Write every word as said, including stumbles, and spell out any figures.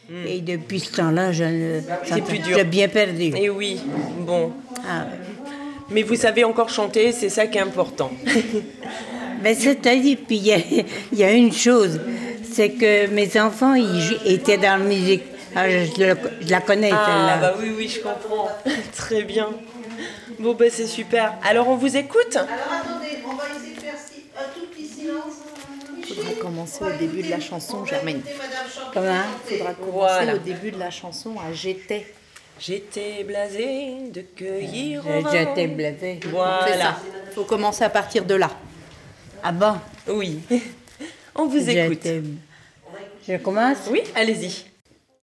Mmh. Et depuis ce temps-là, je ne... C'est plus dur. J'ai bien perdu. Et oui, bon. Ah. Mais vous savez encore chanter, c'est ça qui est important. Ben, c'est-à-dire, puis il y a, y a une chose, c'est que mes enfants, ils étaient dans la musique. Ah, je, je, je la connais, ah, celle-là. Ah, bah oui, oui, je comprends. Très bien. Bon, ben, c'est super. Alors, on vous écoute ? Alors, attendez, on va essayer de faire un tout petit silence. Il faudra commencer au début de la chanson, Germaine. Comment ? Il faudra commencer Voilà. au début de la chanson à J'étais. J'étais blasée de cueillir au vent. J'étais blasée. Voilà. Il faut commencer à partir de là. Ah bon ? Oui. On vous écoute. Je commence ? Oui, allez-y.